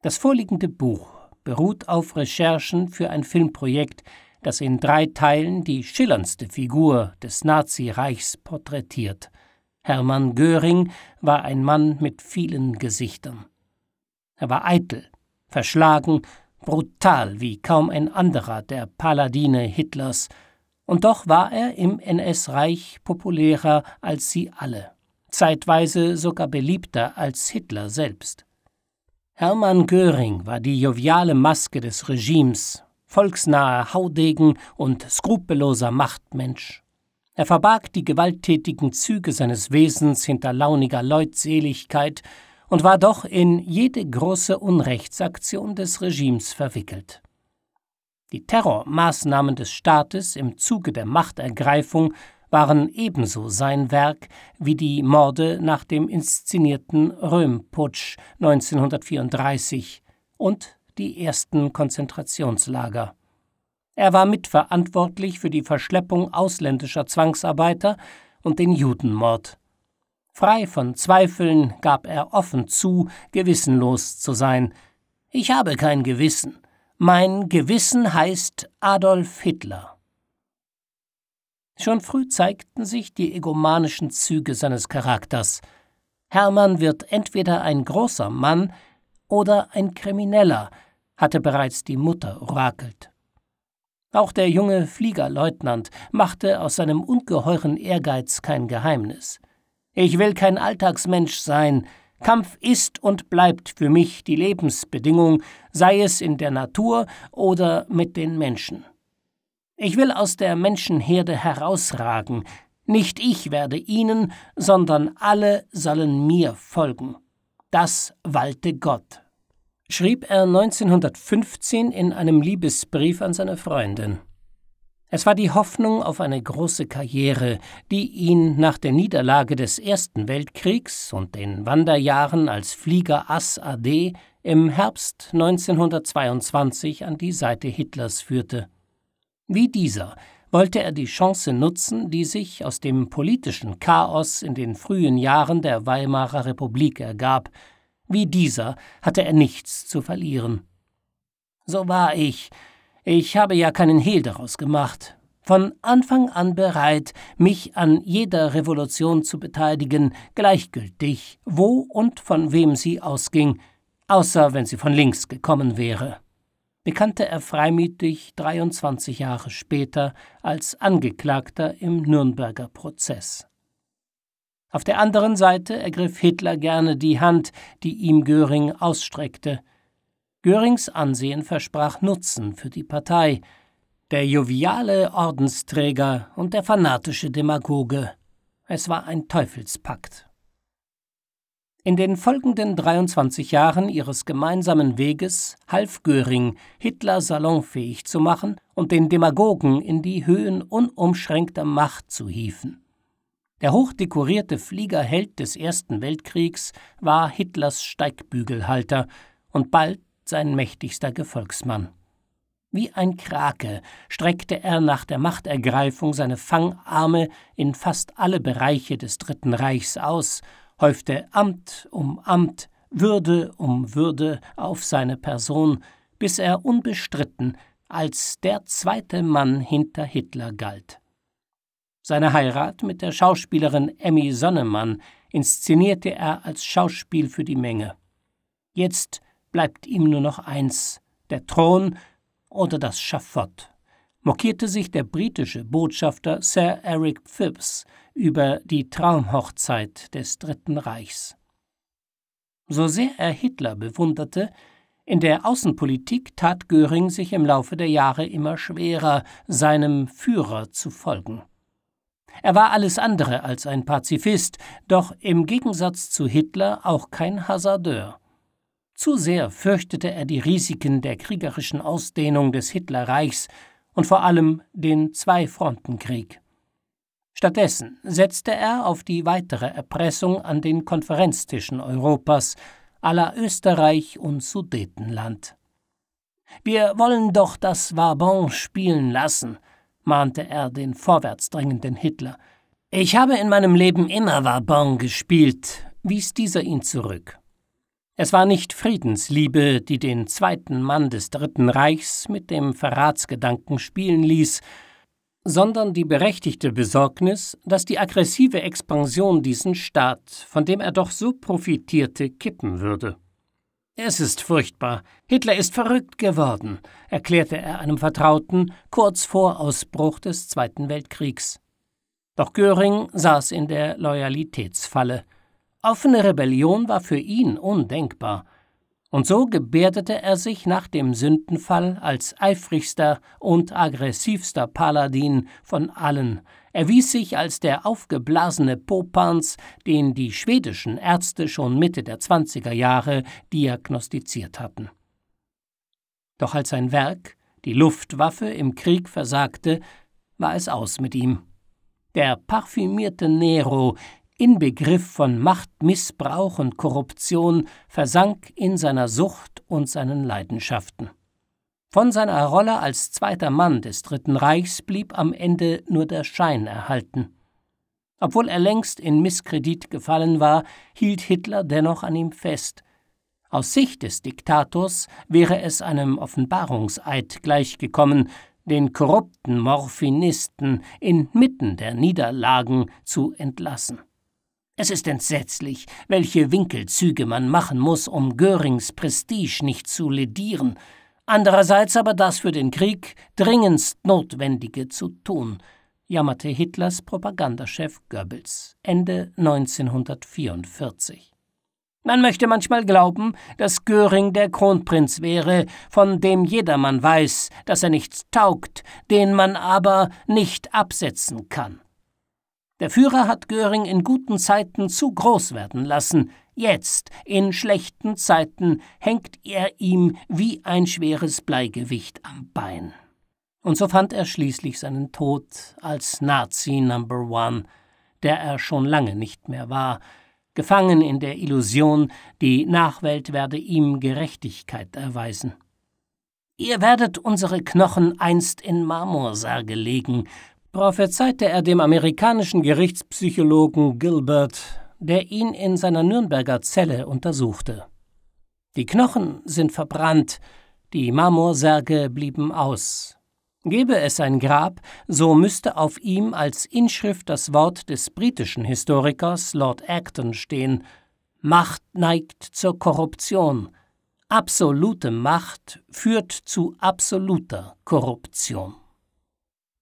Das vorliegende Buch beruht auf Recherchen für ein Filmprojekt, das in 3 Teilen die schillerndste Figur des Nazireichs porträtiert. Hermann Göring war ein Mann mit vielen Gesichtern. Er war eitel, verschlagen, brutal wie kaum ein anderer der Paladine Hitlers, und doch war er im NS-Reich populärer als sie alle, zeitweise sogar beliebter als Hitler selbst. Hermann Göring war die joviale Maske des Regimes, volksnaher Haudegen und skrupelloser Machtmensch. Er verbarg die gewalttätigen Züge seines Wesens hinter launiger Leutseligkeit und war doch in jede große Unrechtsaktion des Regimes verwickelt. Die Terrormaßnahmen des Staates im Zuge der Machtergreifung waren ebenso sein Werk wie die Morde nach dem inszenierten Röhm-Putsch 1934 und die ersten Konzentrationslager. Er war mitverantwortlich für die Verschleppung ausländischer Zwangsarbeiter und den Judenmord. Frei von Zweifeln gab er offen zu, gewissenlos zu sein. »Ich habe kein Gewissen. Mein Gewissen heißt Adolf Hitler.« Schon früh zeigten sich die egomanischen Züge seines Charakters. Hermann wird entweder ein großer Mann oder ein Krimineller, hatte bereits die Mutter orakelt. Auch der junge Fliegerleutnant machte aus seinem ungeheuren Ehrgeiz kein Geheimnis. »Ich will kein Alltagsmensch sein. Kampf ist und bleibt für mich die Lebensbedingung, sei es in der Natur oder mit den Menschen. Ich will aus der Menschenherde herausragen. Nicht ich werde ihnen, sondern alle sollen mir folgen. Das walte Gott«, schrieb er 1915 in einem Liebesbrief an seine Freundin. Es war die Hoffnung auf eine große Karriere, die ihn nach der Niederlage des Ersten Weltkriegs und den Wanderjahren als Fliegerass AD im Herbst 1922 an die Seite Hitlers führte. Wie dieser wollte er die Chance nutzen, die sich aus dem politischen Chaos in den frühen Jahren der Weimarer Republik ergab. Wie dieser hatte er nichts zu verlieren. »So war ich. Ich habe ja keinen Hehl daraus gemacht. Von Anfang an bereit, mich an jeder Revolution zu beteiligen, gleichgültig, wo und von wem sie ausging, außer wenn sie von links gekommen wäre«, bekannte er freimütig 23 Jahre später als Angeklagter im Nürnberger Prozess. Auf der anderen Seite ergriff Hitler gerne die Hand, die ihm Göring ausstreckte. Görings Ansehen versprach Nutzen für die Partei. Der joviale Ordensträger und der fanatische Demagoge. Es war ein Teufelspakt. In den folgenden 23 Jahren ihres gemeinsamen Weges half Göring, Hitler salonfähig zu machen und den Demagogen in die Höhen unumschränkter Macht zu hieven. Der hochdekorierte Fliegerheld des Ersten Weltkriegs war Hitlers Steigbügelhalter und bald sein mächtigster Gefolgsmann. Wie ein Krake streckte er nach der Machtergreifung seine Fangarme in fast alle Bereiche des Dritten Reichs aus, häufte Amt um Amt, Würde um Würde auf seine Person, bis er unbestritten als der zweite Mann hinter Hitler galt. Seine Heirat mit der Schauspielerin Emmy Sonnemann inszenierte er als Schauspiel für die Menge. Jetzt bleibt ihm nur noch eins, der Thron oder das Schafott, mokierte sich der britische Botschafter Sir Eric Phipps über die Traumhochzeit des Dritten Reichs. So sehr er Hitler bewunderte, in der Außenpolitik tat Göring sich im Laufe der Jahre immer schwerer, seinem Führer zu folgen. Er war alles andere als ein Pazifist, doch im Gegensatz zu Hitler auch kein Hasardeur. Zu sehr fürchtete er die Risiken der kriegerischen Ausdehnung des Hitlerreichs und vor allem den Zwei-Fronten-Krieg. Stattdessen setzte er auf die weitere Erpressung an den Konferenztischen Europas, à la Österreich und Sudetenland. »Wir wollen doch das Varbon spielen lassen«, mahnte er den vorwärtsdrängenden Hitler. »Ich habe in meinem Leben immer Varbon gespielt«, wies dieser ihn zurück. Es war nicht Friedensliebe, die den zweiten Mann des Dritten Reichs mit dem Verratsgedanken spielen ließ, sondern die berechtigte Besorgnis, dass die aggressive Expansion diesen Staat, von dem er doch so profitierte, kippen würde. »Es ist furchtbar. Hitler ist verrückt geworden«, erklärte er einem Vertrauten kurz vor Ausbruch des Zweiten Weltkriegs. Doch Göring saß in der Loyalitätsfalle. Offene Rebellion war für ihn undenkbar. Und so gebärdete er sich nach dem Sündenfall als eifrigster und aggressivster Paladin von allen, erwies sich als der aufgeblasene Popanz, den die schwedischen Ärzte schon Mitte der 20er Jahre diagnostiziert hatten. Doch als sein Werk, die Luftwaffe, im Krieg versagte, war es aus mit ihm. Der parfümierte Nero, Inbegriff von Machtmissbrauch und Korruption, versank in seiner Sucht und seinen Leidenschaften. Von seiner Rolle als zweiter Mann des Dritten Reichs blieb am Ende nur der Schein erhalten. Obwohl er längst in Misskredit gefallen war, hielt Hitler dennoch an ihm fest. Aus Sicht des Diktators wäre es einem Offenbarungseid gleichgekommen, den korrupten Morphinisten inmitten der Niederlagen zu entlassen. Es ist entsetzlich, welche Winkelzüge man machen muss, um Görings Prestige nicht zu ledieren, andererseits aber das für den Krieg dringendst Notwendige zu tun, jammerte Hitlers Propagandachef Goebbels Ende 1944. Man möchte manchmal glauben, dass Göring der Kronprinz wäre, von dem jedermann weiß, dass er nichts taugt, den man aber nicht absetzen kann. Der Führer hat Göring in guten Zeiten zu groß werden lassen. Jetzt, in schlechten Zeiten, hängt er ihm wie ein schweres Bleigewicht am Bein. Und so fand er schließlich seinen Tod als Nazi Number One, der er schon lange nicht mehr war, gefangen in der Illusion, die Nachwelt werde ihm Gerechtigkeit erweisen. »Ihr werdet unsere Knochen einst in Marmorsärge legen«, prophezeite er dem amerikanischen Gerichtspsychologen Gilbert, der ihn in seiner Nürnberger Zelle untersuchte. Die Knochen sind verbrannt, die Marmorsärge blieben aus. Gäbe es ein Grab, so müsste auf ihm als Inschrift das Wort des britischen Historikers Lord Acton stehen: Macht neigt zur Korruption. Absolute Macht führt zu absoluter Korruption.